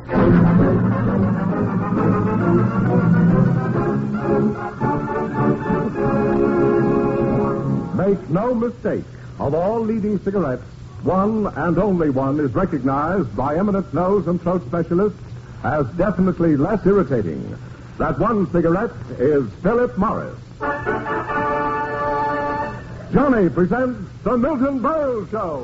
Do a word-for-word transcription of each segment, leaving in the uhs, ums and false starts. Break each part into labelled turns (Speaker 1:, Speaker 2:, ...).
Speaker 1: Make no mistake, of all leading cigarettes, one and only one is recognized by eminent nose and throat specialists as definitely less irritating. That one cigarette is Philip Morris. Johnny presents The Milton Berle Show.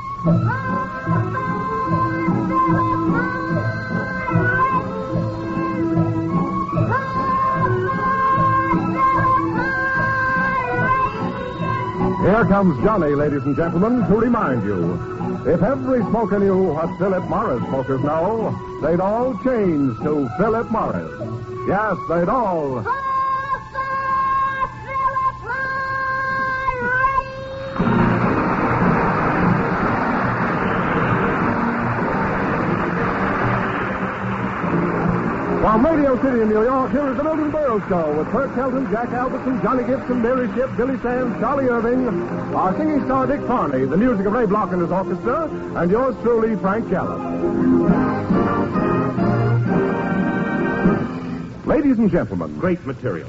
Speaker 1: Here comes Johnny, ladies and gentlemen, to remind you. If every smoker knew what Philip Morris smokers know, they'd all change to Philip Morris. Yes, they'd all... From Radio City in New York, here is the Milton Berle Show with Burt Kelton, Jack Albertson, Johnny Gibson, Mary Shipp, Billy Sands, Charlie Irving, our singing star Dick Farney, the music of Ray Block and his orchestra, and yours truly, Frank Gallup. Ladies and gentlemen.
Speaker 2: Great material.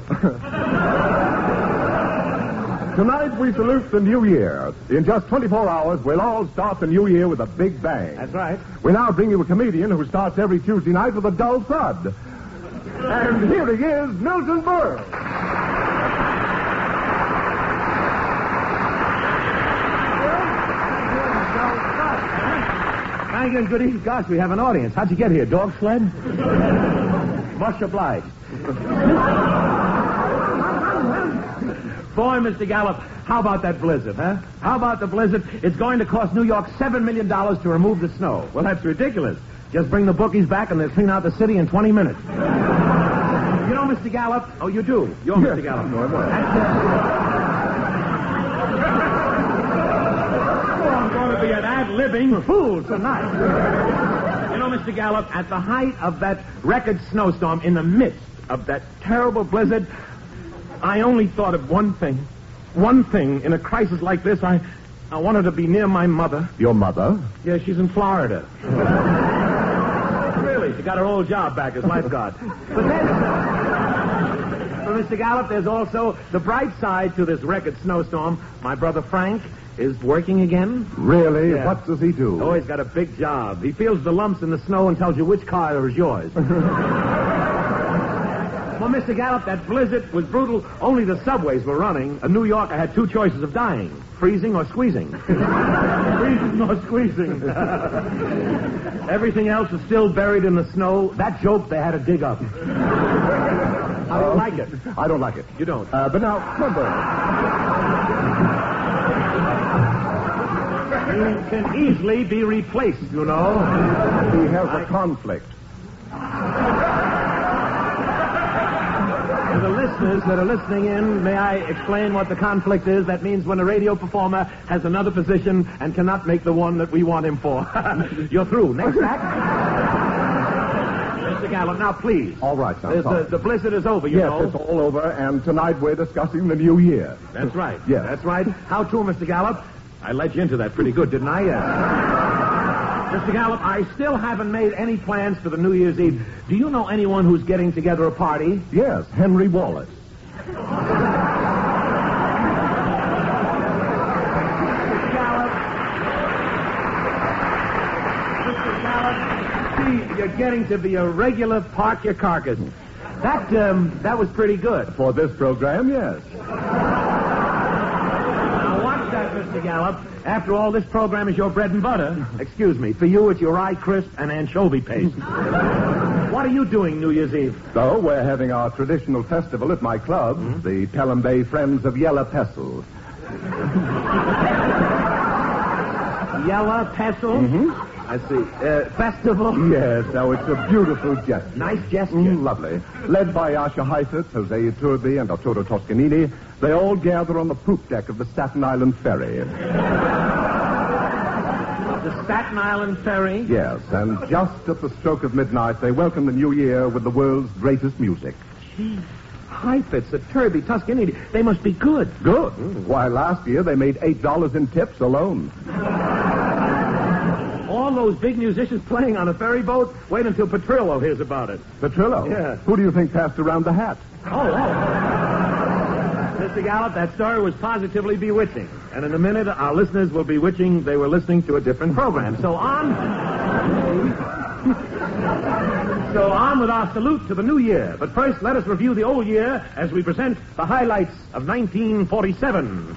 Speaker 1: Tonight we salute the new year. In just twenty-four hours, we'll all start the new year with a big bang.
Speaker 2: That's right.
Speaker 1: We now bring you a comedian who starts every Tuesday night with a dull thud. And here he is, Milton Berle.
Speaker 2: Thank you and good evening. Gosh, we have an audience. How'd you get here? Dog sled? Much obliged. Boy, Mister Gallup, how about that blizzard, huh? How about the blizzard? It's going to cost New York seven million dollars to remove the snow. Well, that's ridiculous. Just bring the bookies back and they'll clean out the city in twenty minutes. You know, Mister Gallup? Oh, you do? You're
Speaker 1: Yes,
Speaker 2: Mister Gallup.
Speaker 1: no, I won't.
Speaker 2: That's, uh... oh, I'm going to be an ad-libbing fool tonight. You know, Mister Gallup, at the height of that record snowstorm, in the midst of that terrible blizzard, I only thought of one thing. One thing. In a crisis like this, I I wanted to be near my mother.
Speaker 1: Your mother?
Speaker 2: Yeah, she's in Florida. Really, she got her old job back as lifeguard. But then, for Mister Gallup, there's also the bright side to this record snowstorm. My brother Frank is working again.
Speaker 1: Really?
Speaker 2: Yeah.
Speaker 1: What does he do?
Speaker 2: Oh, he's got a big job. He feels the lumps in the snow and tells you which car is yours. Well, Mister Gallup, that blizzard was brutal. Only the subways were running. A New Yorker had two choices of dying, freezing or squeezing. Freezing or squeezing. Everything else was still buried in the snow. That joke they had to dig up. How do you like it?
Speaker 1: I don't like it.
Speaker 2: You don't?
Speaker 1: Uh, but now, remember...
Speaker 2: He can easily be replaced, you know.
Speaker 1: He has a conflict.
Speaker 2: To the listeners that are listening in, may I explain what the conflict is? That means when a radio performer has another position and cannot make the one that we want him for. You're through. Next act. Mister Gallup, now please.
Speaker 1: All right, now,
Speaker 2: The,
Speaker 1: sorry.
Speaker 2: the blizzard is over, you
Speaker 1: Yes,
Speaker 2: know.
Speaker 1: it's all over, and tonight we're discussing the new year.
Speaker 2: That's right.
Speaker 1: Yes.
Speaker 2: That's right. How to, Mister Gallup? I led you into that pretty good, didn't I? Yes. Mister Gallup, I still haven't made any plans for the New Year's Eve. Do you know anyone who's getting together a party?
Speaker 1: Yes, Henry Wallace.
Speaker 2: Mister Gallup. Mister Gallup. See, you're getting to be a regular park your carcass. That, um, that was pretty good.
Speaker 1: For this program, yes.
Speaker 2: Now watch that, Mister Gallup. After all, this program is your bread and butter. Excuse me. For you, it's your rye crisp and anchovy paste. What are you doing New Year's Eve?
Speaker 1: So, we're having our traditional festival at my club, mm-hmm. the Pelham Bay Friends of Yella Pestle.
Speaker 2: Yella Pestle?
Speaker 1: Mm-hmm.
Speaker 2: I see. Uh, festival?
Speaker 1: Yes, now it's a beautiful gesture.
Speaker 2: Nice gesture.
Speaker 1: Mm, lovely. Led by Asha Heifetz, Jose Iturbi, and Arturo Toscanini, they all gather on the poop deck of the Staten Island Ferry.
Speaker 2: The Staten Island Ferry?
Speaker 1: Yes, and just at the stroke of midnight, they welcome the new year with the world's greatest music.
Speaker 2: Gee, Heifetz, the Turby, Toscanini, they must be good.
Speaker 1: Good? Why, last year they made eight dollars in tips alone.
Speaker 2: All those big musicians playing on a ferry boat? Wait until Petrillo hears about it.
Speaker 1: Petrillo?
Speaker 2: Yeah.
Speaker 1: Who do you think passed around the hat?
Speaker 2: Oh, oh. Mister Gallup, that story was positively bewitching. And in a minute, our listeners will be wishing they were listening to a different program. So on... So on with our salute to the new year. But first, let us review the old year as we present the highlights of nineteen forty-seven.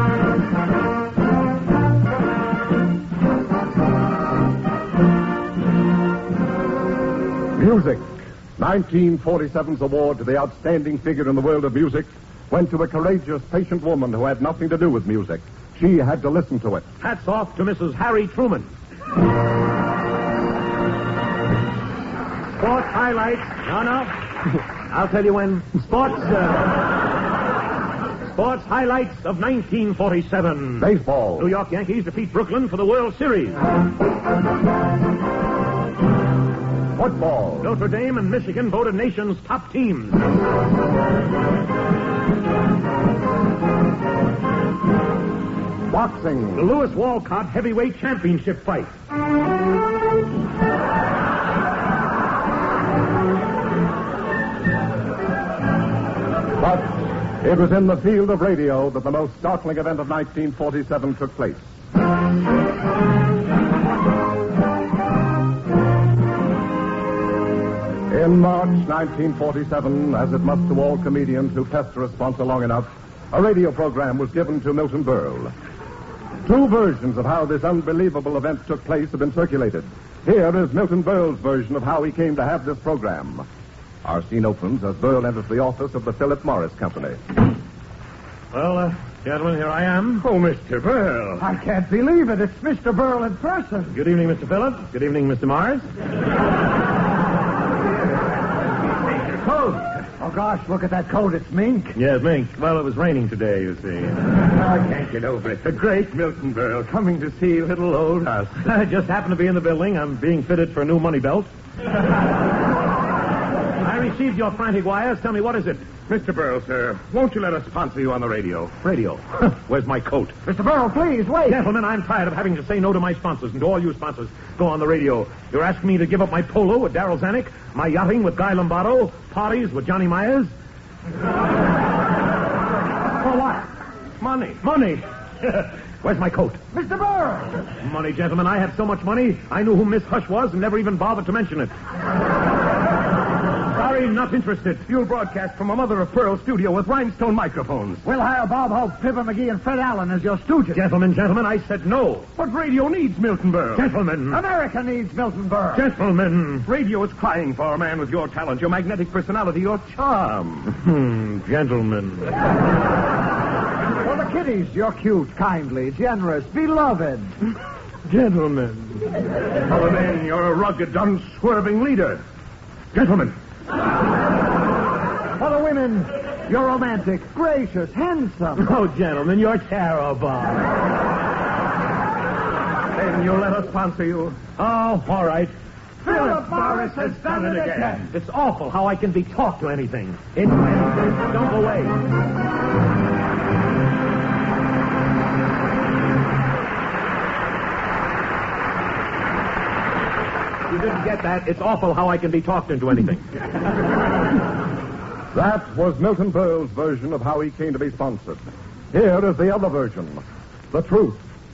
Speaker 1: Music. nineteen forty-seven's award to the outstanding figure in the world of music went to a courageous, patient woman who had nothing to do with music. She had to listen to it.
Speaker 2: Hats off to Missus Harry Truman. Sports highlights. No, no. I'll tell you when. Sports, uh, sports highlights of nineteen forty-seven.
Speaker 1: Baseball.
Speaker 2: New York Yankees defeat Brooklyn for the World Series.
Speaker 1: Football.
Speaker 2: Notre Dame and Michigan voted nation's top teams.
Speaker 1: Boxing.
Speaker 2: The Lewis Walcott heavyweight championship fight.
Speaker 1: But it was in the field of radio that the most startling event of nineteen forty-seven took place. In March nineteen forty-seven, as it must to all comedians who pester a sponsor long enough, a radio program was given to Milton Berle. Two versions of how this unbelievable event took place have been circulated. Here is Milton Berle's version of how he came to have this program. Our scene opens as Berle enters the office of the Philip Morris Company.
Speaker 2: Well, uh, gentlemen, here I am.
Speaker 3: Oh, Mister Berle.
Speaker 4: I can't believe it. It's Mister Berle in person.
Speaker 2: Good evening, Mister Phillips. Good evening, Mister Morris.
Speaker 4: Coat. Oh, gosh, look at that coat. It's mink.
Speaker 2: Yes, mink. Well, it was raining today, you see.
Speaker 3: I can't get over it. The great Milton Berle coming to see little old us.
Speaker 2: I just happened to be in the building. I'm being fitted for a new money belt. I received your frantic wires. Tell me, what is it?
Speaker 3: Mister Berle, sir, won't you let us sponsor you on the radio?
Speaker 2: Radio. Where's my coat?
Speaker 4: Mister Berle, please, wait.
Speaker 2: Gentlemen, I'm tired of having to say no to my sponsors, and to all you sponsors, go on the radio. You're asking me to give up my polo with Darryl Zanuck, my yachting with Guy Lombardo, parties with Johnny Myers. For what?
Speaker 3: Money.
Speaker 2: Money. Where's my coat?
Speaker 4: Mister Berle.
Speaker 2: Money, gentlemen. I had so much money, I knew who Miss Hush was and never even bothered to mention it. Sorry, not interested.
Speaker 3: You'll broadcast from a mother-of-pearl studio with rhinestone microphones.
Speaker 4: We'll hire Bob Hope, Fibber McGee, and Fred Allen as your stooges.
Speaker 2: Gentlemen, gentlemen, I said no.
Speaker 3: But radio needs Milton Berle.
Speaker 2: Gentlemen.
Speaker 4: America needs Milton Berle.
Speaker 2: Gentlemen.
Speaker 3: Radio is crying for a man with your talent, your magnetic personality, your charm.
Speaker 2: Hmm, gentlemen.
Speaker 4: For the kiddies, you're cute, kindly, generous, beloved.
Speaker 2: Gentlemen.
Speaker 3: For the men, you're a rugged, unswerving leader. Gentlemen.
Speaker 4: For the women, you're romantic, gracious, handsome.
Speaker 2: Oh, gentlemen, you're terrible.
Speaker 3: Then you'll let us sponsor you.
Speaker 2: Oh, all right.
Speaker 4: Philip Morris has done it again.
Speaker 2: It's awful how I can be talked to anything. It's anything. Don't go away. You didn't get that. It's awful how I can be talked into anything.
Speaker 1: That was Milton Berle's version of how he came to be sponsored. Here is the other version. The truth.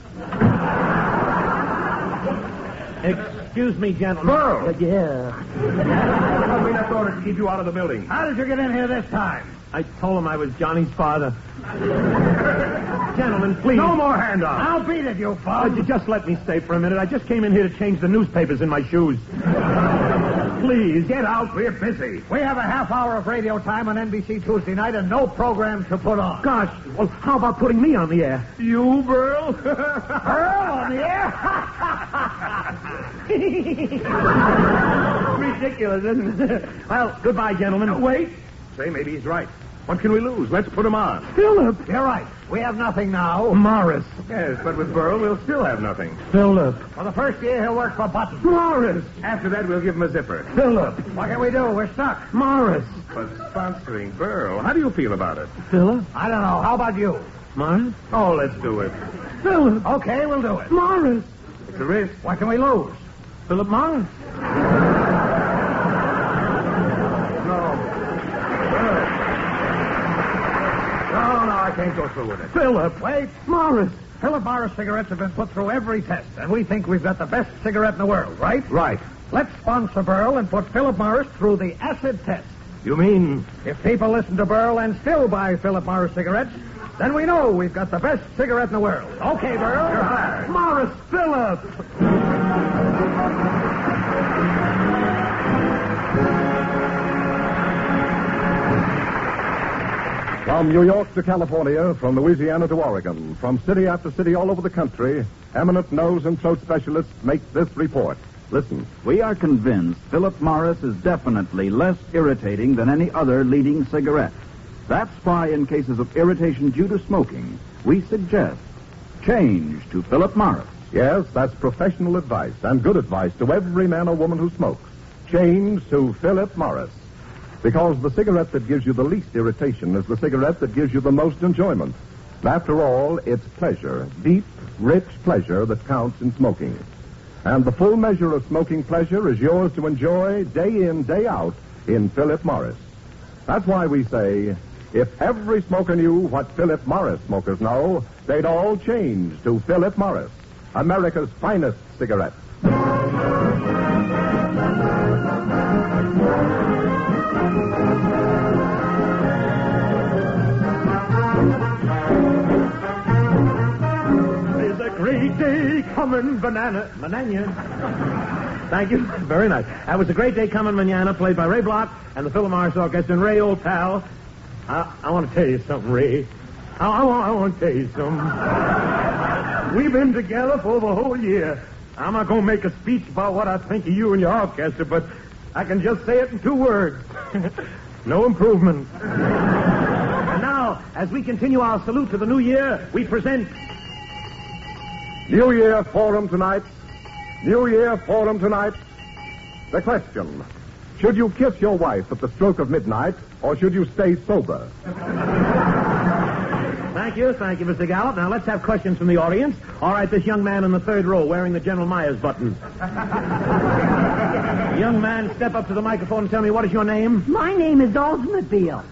Speaker 2: Excuse me, gentlemen.
Speaker 3: Berle!
Speaker 2: Uh, yeah.
Speaker 3: I've been ordered to keep you out of the building.
Speaker 4: How did you get in here this time?
Speaker 2: I told him I was Johnny's father. Gentlemen, please.
Speaker 3: No more handoffs.
Speaker 4: I'll beat it, you
Speaker 2: Uh,
Speaker 4: fun.
Speaker 2: you just let me stay for a minute. I just came in here to change the newspapers in my shoes. Please,
Speaker 3: Get out. We're busy.
Speaker 4: We have a half hour of radio time on N B C Tuesday night and no program to put on.
Speaker 2: gosh. Well, how about putting me on the air?
Speaker 3: You, Berle?
Speaker 4: Earl on the air?
Speaker 2: Ridiculous, isn't it? Well, goodbye, gentlemen.
Speaker 3: Wait. Say, maybe he's right. What can we lose? Let's put him on.
Speaker 2: Philip.
Speaker 4: You're right. We have nothing now.
Speaker 2: Morris.
Speaker 3: Yes, but with Berle, we'll still have nothing.
Speaker 2: Philip.
Speaker 4: For the first year, he'll work for Button.
Speaker 2: Morris.
Speaker 3: After that, we'll give him a zipper.
Speaker 2: Philip.
Speaker 4: What can we do? We're stuck.
Speaker 2: Morris.
Speaker 3: But sponsoring Berle, how do you feel about it?
Speaker 2: Philip.
Speaker 4: I don't know. How about you?
Speaker 2: Morris.
Speaker 3: Oh, let's do it.
Speaker 2: Philip.
Speaker 4: Okay, we'll do it.
Speaker 2: Morris.
Speaker 3: It's a risk.
Speaker 4: What can we lose?
Speaker 2: Philip Morris?
Speaker 3: No. No, no, I can't go through with it.
Speaker 2: Philip
Speaker 4: Wait.
Speaker 2: Morris.
Speaker 4: Philip Morris cigarettes have been put through every test, and we think we've got the best cigarette in the world, right?
Speaker 3: Right.
Speaker 4: Let's sponsor Burl and put Philip Morris through the acid test.
Speaker 3: You mean...
Speaker 4: If people listen to Burl and still buy Philip Morris cigarettes, then we know we've got the best cigarette in the world. Okay, Burl.
Speaker 3: You're hired.
Speaker 2: Morris Philip.
Speaker 1: From New York to California, from Louisiana to Oregon, from city after city all over the country, eminent nose and throat specialists make this report. Listen.
Speaker 5: We are convinced Philip Morris is definitely less irritating than any other leading cigarette. That's why, in cases of irritation due to smoking, we suggest change to Philip Morris.
Speaker 1: Yes, that's professional advice and good advice to every man or woman who smokes. Change to Philip Morris. Because the cigarette that gives you the least irritation is the cigarette that gives you the most enjoyment. After all, it's pleasure, deep, rich pleasure that counts in smoking. And the full measure of smoking pleasure is yours to enjoy day in, day out in Philip Morris. That's why we say, if every smoker knew what Philip Morris smokers know, they'd all change to Philip Morris, America's finest cigarette.
Speaker 2: There's a great day coming, banana. Banana. Thank you. Very nice. That was a great day coming, manana, played by Ray Block and the Philip Morris Orchestra. And Ray, old pal, I, I want to tell you something, Ray. I, I, want, I want to tell you something. We've been together for over a whole year. I'm not going to make a speech about what I think of you and your orchestra, but I can just say it in two words. No improvement. And now, as we continue our salute to the new year, we present...
Speaker 1: New Year Forum tonight. New Year Forum tonight. The question, should you kiss your wife at the stroke of midnight, or should you stay sober?
Speaker 2: Thank you, thank you, Mister Gallup. Now, let's have questions from the audience. All right, this young man in the third row wearing the General Myers button. Young man, step up to the microphone and tell me, what is your name?
Speaker 6: My name is Oldsmobile.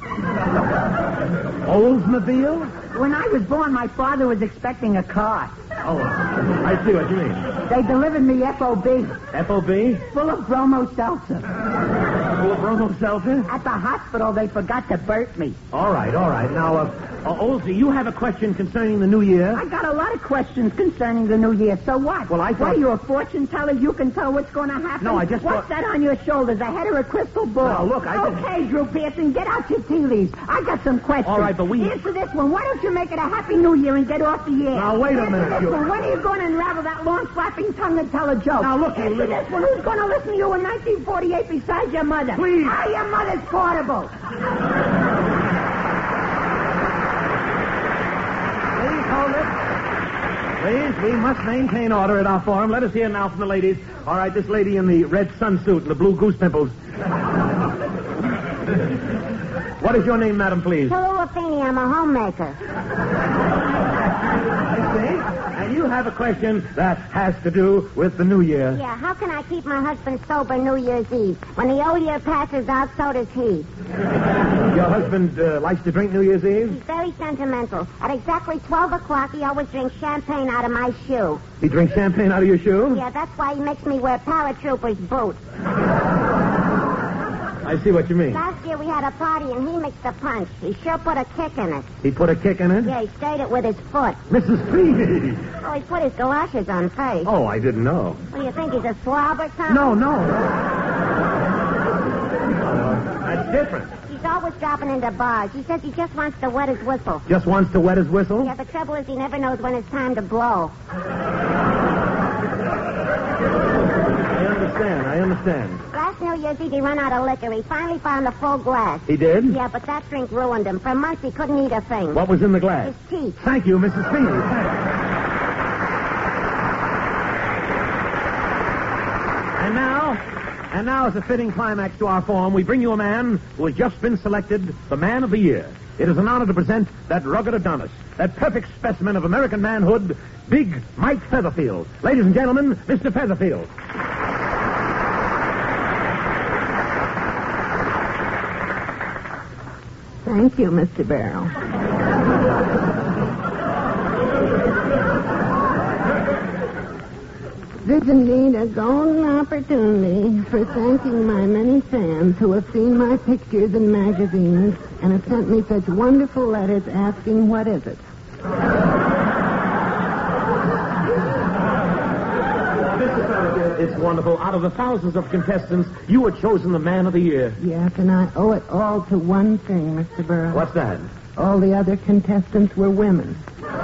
Speaker 2: Oldsmobile?
Speaker 6: When I was born, my father was expecting a car.
Speaker 2: Oh, I see what you mean.
Speaker 6: They delivered me F O B.
Speaker 2: F O B?
Speaker 6: Full of bromo seltzer.
Speaker 2: Full of bromo seltzer?
Speaker 6: At the hospital, they forgot to burp me.
Speaker 2: All right, all right. Now, uh, uh, Oldsy, you have a question concerning the new year?
Speaker 6: I got a lot of questions concerning the new year. So what?
Speaker 2: Well, I thought...
Speaker 6: What, are you a fortune teller? You can tell what's going to happen?
Speaker 2: No, I just
Speaker 6: What's
Speaker 2: thought...
Speaker 6: that on your shoulders, a head or a crystal ball?
Speaker 2: No, look, I just...
Speaker 6: Okay, Drew Pearson, get out your tea leaves. I got some questions.
Speaker 2: All right, but we...
Speaker 6: Answer this one. Why don't you make it a happy new year and get off the air?
Speaker 2: Now, wait a
Speaker 6: Answer
Speaker 2: minute,
Speaker 6: this
Speaker 2: you...
Speaker 6: one. When are you going to unravel that long, flapping tongue and tell a joke?
Speaker 2: Now, look, you
Speaker 6: Answer
Speaker 2: little...
Speaker 6: this one. Who's going to listen to you in nineteen forty-eight besides your mother?
Speaker 2: Please.
Speaker 6: Ah, your mother's portable.
Speaker 2: Please hold it. Please, we must maintain order at our forum. Let us hear now from the ladies. All right, this lady in the red sunsuit and the blue goose pimples. What is your name, madam, please?
Speaker 7: Hello, Feeney. I'm a homemaker.
Speaker 2: I see. And you have a question that has to do with the new year.
Speaker 7: Yeah, how can I keep my husband sober New Year's Eve? When the old year passes out, so does he.
Speaker 2: Your husband uh, likes to drink New Year's Eve?
Speaker 7: He's very sentimental. At exactly twelve o'clock, he always drinks champagne out of my shoe.
Speaker 2: He drinks champagne out of your shoe?
Speaker 7: Yeah, that's why he makes me wear paratrooper's boots.
Speaker 2: I see what you mean.
Speaker 7: Last year we had a party and he mixed a punch. He sure put a kick in it.
Speaker 2: He put a kick in it?
Speaker 7: Yeah, he stayed it with his foot.
Speaker 2: Missus Feeney!
Speaker 7: Oh, he put his galoshes on first.
Speaker 2: Oh, I didn't know.
Speaker 7: What do you think, he's a slob or something?
Speaker 2: No, no. That's different.
Speaker 7: He's always dropping into bars. He says he just wants to wet his whistle.
Speaker 2: Just wants to wet his whistle?
Speaker 7: Yeah, the trouble is he never knows when it's time to blow.
Speaker 2: I understand, I understand.
Speaker 7: Last New Year's Eve, he ran out of liquor. He finally found a full glass.
Speaker 2: He did?
Speaker 7: Yeah, but that drink ruined him. For months, he couldn't eat a thing.
Speaker 2: What was in the glass?
Speaker 7: His teeth.
Speaker 2: Thank you, Missus Feeney. And now, and now, as a fitting climax to our forum, we bring you a man who has just been selected the Man of the Year. It is an honor to present that rugged Adonis, that perfect specimen of American manhood, Big Mike Featherfield. Ladies and gentlemen, Mister Featherfield.
Speaker 6: Thank you, Mister Barrow. This is indeed a golden opportunity for thanking my many fans who have seen my pictures in magazines and have sent me such wonderful letters asking what is it.
Speaker 2: It's wonderful. Out of the thousands of contestants, you were chosen the man of the year.
Speaker 6: Yes, and I owe it all to one thing, Mister Burrow.
Speaker 2: What's that?
Speaker 6: All the other contestants were women.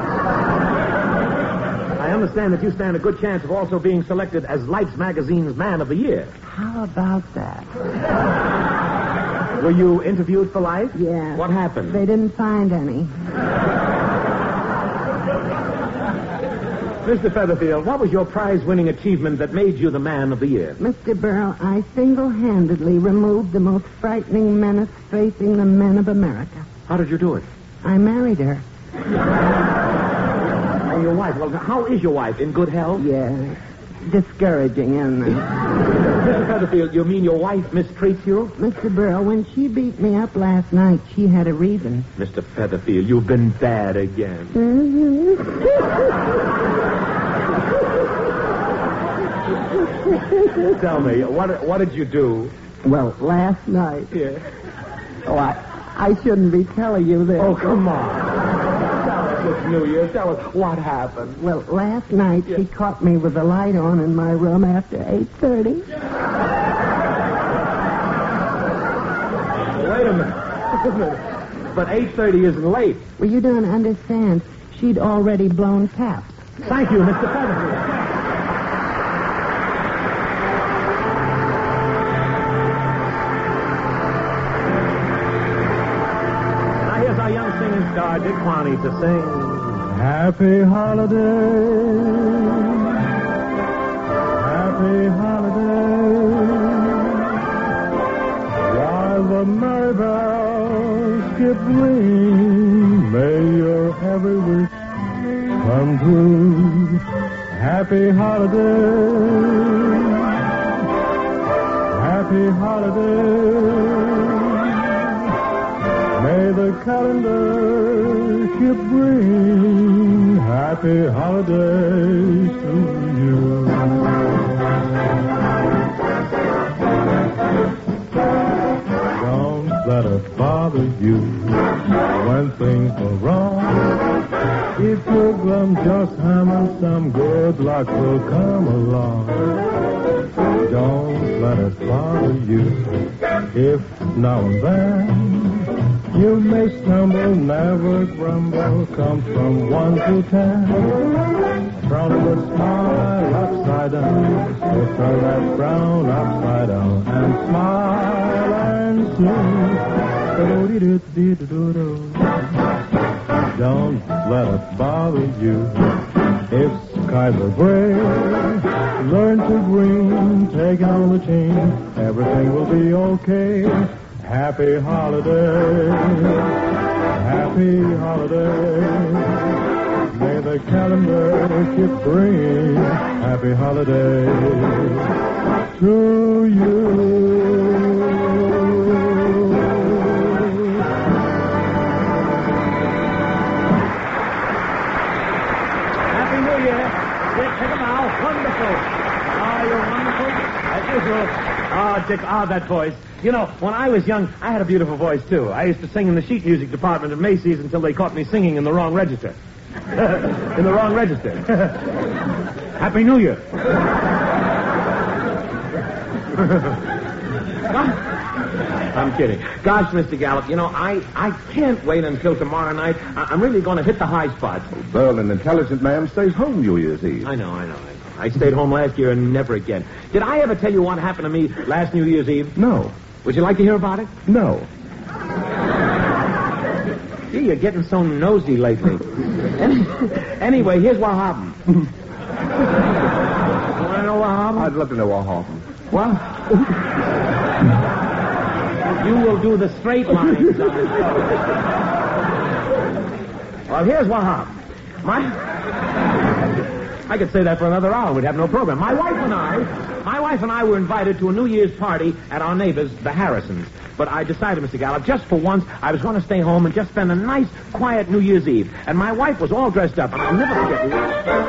Speaker 2: I understand that you stand a good chance of also being selected as Life's Magazine's Man of the Year.
Speaker 6: How about that?
Speaker 2: Were you interviewed for Life?
Speaker 6: Yes.
Speaker 2: What happened?
Speaker 6: They didn't find any.
Speaker 2: Mister Featherfield, what was your prize-winning achievement that made you the Man of the Year?
Speaker 6: Mister Burrow, I single-handedly removed the most frightening menace facing the men of America.
Speaker 2: How did you do it?
Speaker 6: I married her.
Speaker 2: Oh, your wife. Well, how is your wife? In good health?
Speaker 6: Yes. Discouraging, isn't it?
Speaker 2: Mister Featherfield, you mean your wife mistreats you?
Speaker 6: Mister Burrow, when she beat me up last night, she had a reason.
Speaker 2: Mister Featherfield, you've been bad again.
Speaker 6: Mm-hmm.
Speaker 2: Tell me, what what did you do?
Speaker 6: Well, last night.
Speaker 2: Yeah.
Speaker 6: Oh, I, I shouldn't be telling you this.
Speaker 2: Oh, come on. Tell us it's New Year's. Tell us what happened.
Speaker 6: Well, last night
Speaker 2: Yeah.
Speaker 6: she caught me with the light on in my room after eight thirty.
Speaker 2: Wait a minute. Wait a minute. But eight thirty isn't late.
Speaker 6: Well, you don't understand. She'd already blown caps.
Speaker 2: Thank you, Mister Featherfield. Now here's our young singing star, Dick Quaney, to sing
Speaker 3: Happy holiday. Happy holiday. While the merry bells keep ringing, may your every wish come true. Happy holiday. Happy holiday. May the calendar keep bringing happy holidays to you. Don't let it bother you when things go wrong. If you're glum, just hammer some good luck will come along. Don't let it bother you if now and then you may stumble, never grumble, come from one to ten. From the smile upside down, so turn that frown upside down and smile and sing. Do-do-do-do-do-do. Don't let it bother you if skies are gray. Learn to green, take on the chain, everything will be okay. Happy holiday, happy holiday. May the calendar keep bringing happy holiday to you.
Speaker 2: Happy New Year. Dick, take them out. Wonderful. Oh, you're wonderful. As usual. Oh, Dick, ah, that voice. You know, when I was young, I had a beautiful voice, too. I used to sing in the sheet music department at Macy's until they caught me singing in the wrong register. in the wrong register. Happy New Year. I'm kidding. Gosh, Mister Gallup, you know, I, I can't wait until tomorrow night. I, I'm really going to hit the high spots.
Speaker 1: Well, an intelligent man stays home New Year's Eve.
Speaker 2: I know, I know, I know. I stayed home last year and never again. Did I ever tell you what happened to me last New Year's Eve?
Speaker 1: No.
Speaker 2: Would you like to hear about it?
Speaker 1: No.
Speaker 2: Gee, you're getting so nosy lately. Anyway, here's what happened. You want to know what happened?
Speaker 1: I'd love to know what happened.
Speaker 2: What? You will do the straight lines on this show. Well, here's what happened. My... I could say that for another hour. We'd have no program. My wife and I, my wife and I were invited to a New Year's party at our neighbors, the Harrisons. But I decided, Mister Gallup, just for once, I was going to stay home and just spend a nice, quiet New Year's Eve. And my wife was all dressed up, and I'll never forget it.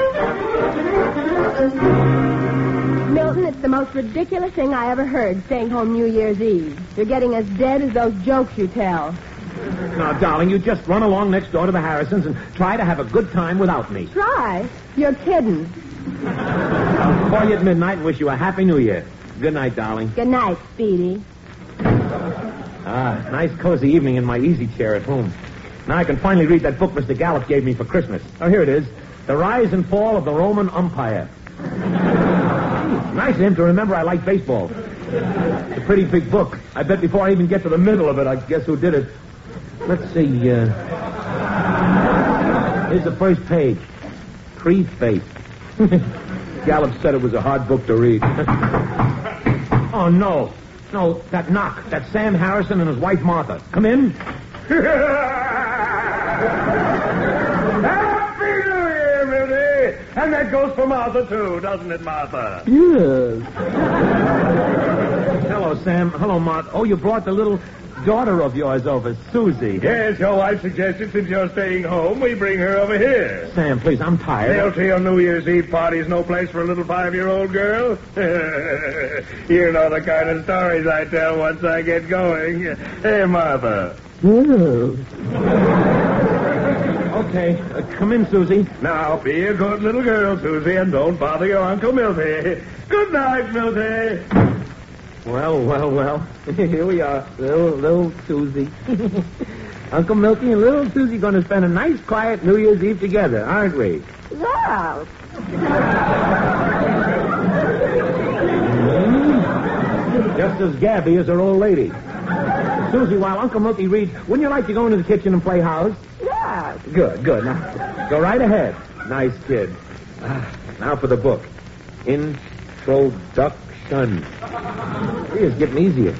Speaker 8: Milton, it's the most ridiculous thing I ever heard, staying home New Year's Eve. You're getting as dead as those jokes you tell.
Speaker 2: Now, darling, you just run along next door to the Harrisons and try to have a good time without me.
Speaker 8: Try? You're kidding.
Speaker 2: I'll call you at midnight and wish you a happy New Year. Good night, darling.
Speaker 8: Good night, Speedy.
Speaker 2: Ah, nice cozy evening in my easy chair at home. Now I can finally read that book Mister Gallup gave me for Christmas. Oh, here it is. The Rise and Fall of the Roman Empire. Nice of him to remember I like baseball. It's a pretty big book. I bet before I even get to the middle of it, I guess who did it. Let's see. Uh... Here's the first page. Preface. Gallup said it was a hard book to read. Oh, no. No, that knock. That's Sam Harrison and his wife, Martha. Come in.
Speaker 4: Happy New Year, Milty! And that goes for Martha, too, doesn't it, Martha?
Speaker 2: Yes. Hello, Sam. Hello, Martha. Oh, you brought the little daughter of yours over, Susie.
Speaker 4: Yes, your wife suggested since you're staying home, we bring her over here.
Speaker 2: Sam, please, I'm tired.
Speaker 4: Milty, a New Year's Eve party's no place for a little five-year-old girl. You know the kind of stories I tell once I get going. Hey, Martha.
Speaker 2: Okay, uh, come in, Susie.
Speaker 4: Now, be a good little girl, Susie, and don't bother your Uncle Milty. Good night, Milty.
Speaker 2: Well, well, well. Here we are. Little, little Susie. Uncle Milty and little Susie going to spend a nice, quiet New Year's Eve together, aren't we?
Speaker 8: Yeah.
Speaker 2: Just as Gabby is her old lady. Susie, while Uncle Milty reads, wouldn't you like to go into the kitchen and play house?
Speaker 8: Yeah.
Speaker 2: Good, good. Now, go right ahead. Nice kid. Ah, now for the book. Introduction. See, it's getting easier.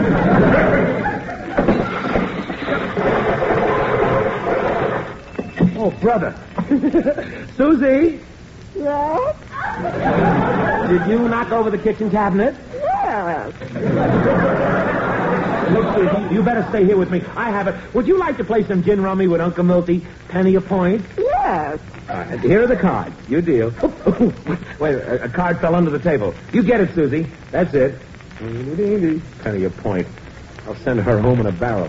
Speaker 2: Oh, brother. Susie?
Speaker 8: Yes?
Speaker 2: Did you knock over the kitchen cabinet?
Speaker 8: Yes.
Speaker 2: Look, Susie, you better stay here with me. I have it. Would you like to play some gin rummy with Uncle Milty? Penny a point?
Speaker 8: Yes.
Speaker 2: Uh, here are the cards. You deal. Wait, a, a card fell under the table. You get it, Susie. That's it. Penny a point. I'll send her home in a barrel.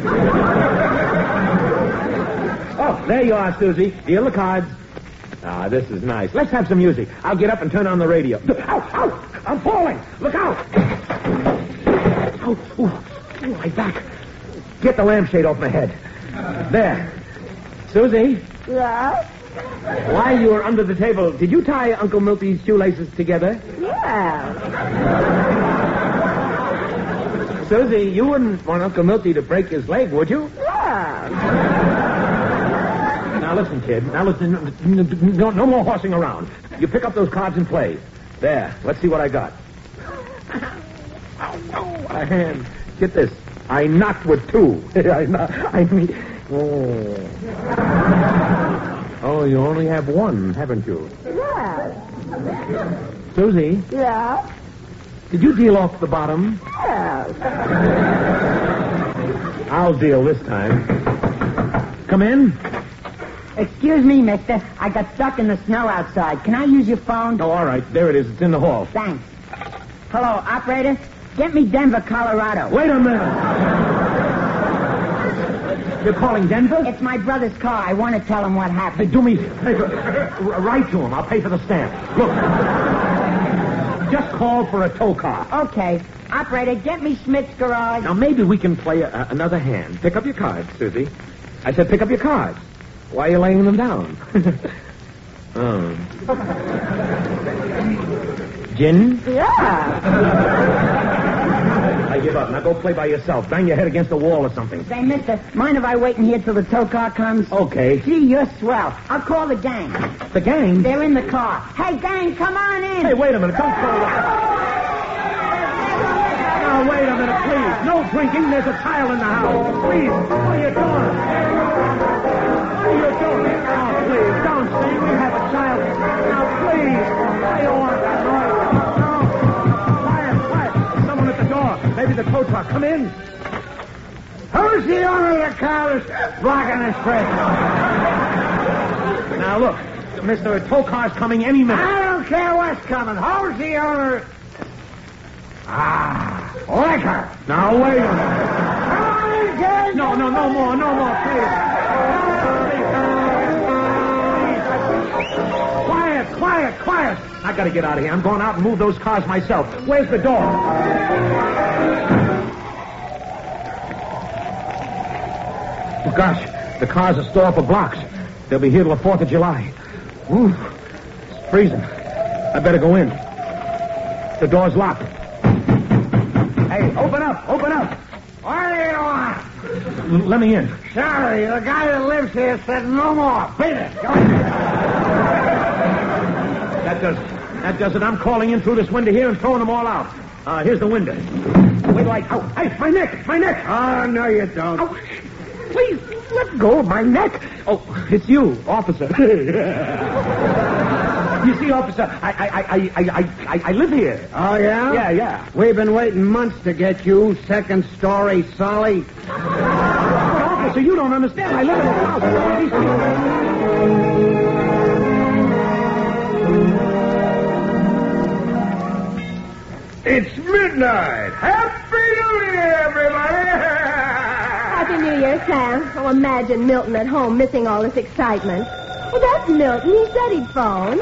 Speaker 2: Oh, there you are, Susie. Deal the cards. Ah, this is nice. Let's have some music. I'll get up and turn on the radio. Ow, ow! I'm falling! Look out! Oh, ooh, ooh, my back. Get the lampshade off my head. There. Susie?
Speaker 8: Yes?
Speaker 2: While you were under the table, did you tie Uncle Milty's shoelaces together?
Speaker 8: Yes.
Speaker 2: Susie, you wouldn't want Uncle Milty to break his leg, would you?
Speaker 8: Yes.
Speaker 2: Now listen, kid. Now listen. No, no more horsing around. You pick up those cards and play. There. Let's see what I got. Ow, ow, what a hand. Get this. I knocked with two. I, I mean... Oh. Oh, you only have one, haven't you?
Speaker 8: Yes.
Speaker 2: Susie?
Speaker 8: Yes?
Speaker 2: Did you deal off the bottom?
Speaker 8: Yes.
Speaker 2: I'll deal this time. Come in.
Speaker 9: Excuse me, mister. I got stuck in the snow outside. Can I use your phone?
Speaker 2: Oh, all right. There it is. It's in the hall.
Speaker 9: Thanks. Hello, operator. Get me Denver, Colorado.
Speaker 2: Wait a minute. You're calling Denver?
Speaker 9: It's my brother's car. I want to tell him what
Speaker 2: Hey,
Speaker 9: happened.
Speaker 2: do me a favor. Write to him. I'll pay for the stamp. Look. Just call for a tow car.
Speaker 9: Okay. Operator, get me Schmidt's garage.
Speaker 2: Now, maybe we can play a, another hand. Pick up your cards, Susie. I said pick up your cards. Why are you laying them down? Oh. Gin?
Speaker 8: Yeah.
Speaker 2: I give up. Now go play by yourself. Bang your head against the wall or something.
Speaker 9: Say, mister, mind if I wait in here till the tow car comes?
Speaker 2: Okay.
Speaker 9: Gee, you're swell. I'll call the gang.
Speaker 2: The gang?
Speaker 9: They're in the car. Hey, gang, come on in.
Speaker 2: Hey, wait a minute. Don't throw it. Now, wait a minute, please. No drinking. There's a child in the house. Please. What are you doing? What are you doing? Oh, please. Don't see. We have a child. Now, tow truck. Come in.
Speaker 9: Who's the owner of the car that's blocking the street?
Speaker 2: Now, look. Mister Tow car's coming any minute.
Speaker 9: I don't care what's coming. Who's the owner? Ah, liquor.
Speaker 2: Now, wait a minute.
Speaker 9: Come on,
Speaker 2: No, no, no more, no more, please. Quiet, quiet, quiet. I gotta get out of here. I'm going out and move those cars myself. Where's the door? Oh, gosh, the cars are stored for blocks. They'll be here till the fourth of July. Ooh, it's freezing. I better go in. The door's locked. Hey, open up, open up.
Speaker 9: What do you want?
Speaker 2: L- let me in.
Speaker 9: Sorry, the guy that lives here said no more. Beat it. Go
Speaker 2: That does that does it. I'm crawling in through this window here and throwing them all out. Uh, here's the window. Wait till I... Oh, hey, my neck, my neck.
Speaker 9: Oh, no, you don't.
Speaker 2: Oh, please, let go of my neck. Oh, it's you, officer. You see, officer, I I, I, I, I, I, I live here.
Speaker 9: Oh, yeah?
Speaker 2: Yeah, yeah.
Speaker 9: We've been waiting months to get you, second story Solly.
Speaker 2: Officer, you don't understand. I live in this house.
Speaker 4: It's midnight. Happy New Year, everybody.
Speaker 8: Happy New Year, Sam. Oh, imagine Milton at home missing all this excitement. Well, that's Milton. He said he'd phone.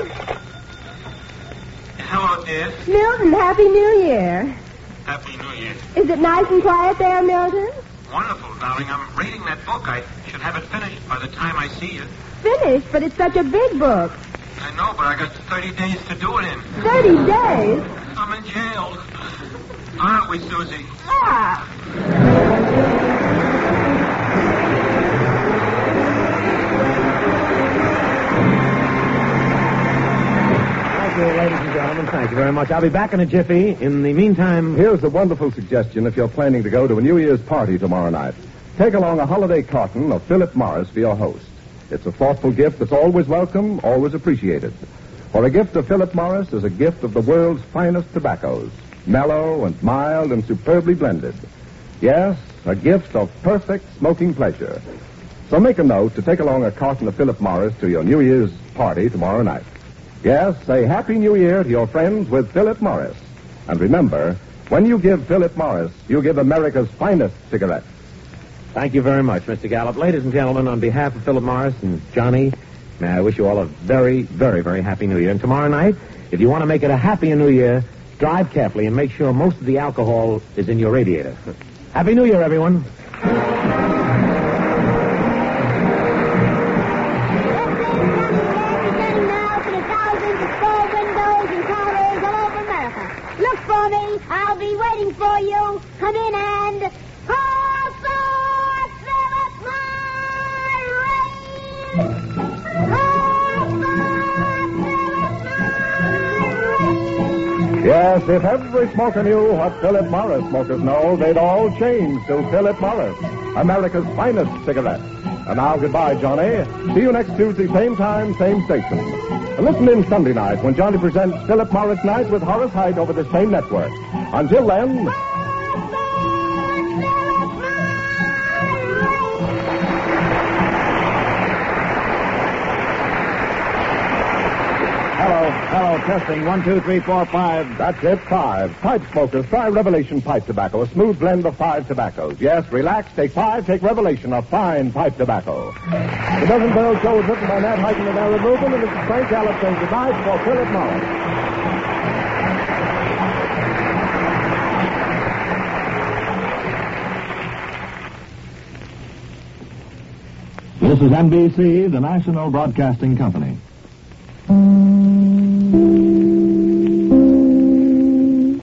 Speaker 10: Hello, dear.
Speaker 8: Milton, Happy New Year.
Speaker 10: Happy New Year.
Speaker 8: Is it nice and quiet there, Milton?
Speaker 10: Wonderful, darling. I'm reading that book. I should have it finished by the time I see you.
Speaker 8: Finished, but it's such a big book.
Speaker 10: I know, but I got thirty days to do it in.
Speaker 8: Thirty days?
Speaker 10: I'm in jail. Aren't we, Susie?
Speaker 8: Ah.
Speaker 2: Thank you, ladies and gentlemen. Thank you very much. I'll be back in a jiffy. In the meantime...
Speaker 1: Here's a wonderful suggestion if you're planning to go to a New Year's party tomorrow night. Take along a holiday carton of Philip Morris for your host. It's a thoughtful gift that's always welcome, always appreciated. For a gift of Philip Morris is a gift of the world's finest tobaccos, mellow and mild and superbly blended. Yes, a gift of perfect smoking pleasure. So make a note to take along a carton of Philip Morris to your New Year's party tomorrow night. Yes, say Happy New Year to your friends with Philip Morris. And remember, when you give Philip Morris, you give America's finest cigarettes.
Speaker 2: Thank you very much, Mister Gallup. Ladies and gentlemen, on behalf of Philip Morris and Johnny, may I wish you all a very, very, very happy New Year. And tomorrow night, if you want to make it a happier New Year, drive carefully and make sure most of the alcohol is in your radiator. Happy New Year, everyone.
Speaker 7: Look for me. I'll be waiting for you. Come in and...
Speaker 1: Yes, if every smoker knew what Philip Morris smokers know, they'd all change to Philip Morris, America's finest cigarette. And now, goodbye, Johnny. See you next Tuesday, same time, same station. And listen in Sunday night when Johnny presents Philip Morris Night with Horace Heidt over the same network. Until then...
Speaker 5: Hello, hello, testing. One, two, three, four, five.
Speaker 1: That's it, five. Pipe smokers, try Revelation pipe tobacco, a smooth blend of five tobaccos. Yes, relax, take five, take Revelation, a fine pipe tobacco. The Dozen Barrel Show is written by Nat Highton and Aaron Rubin, and this is Frank Gallup saying goodnight for Philip Morris.
Speaker 11: This is N B C, the National Broadcasting Company.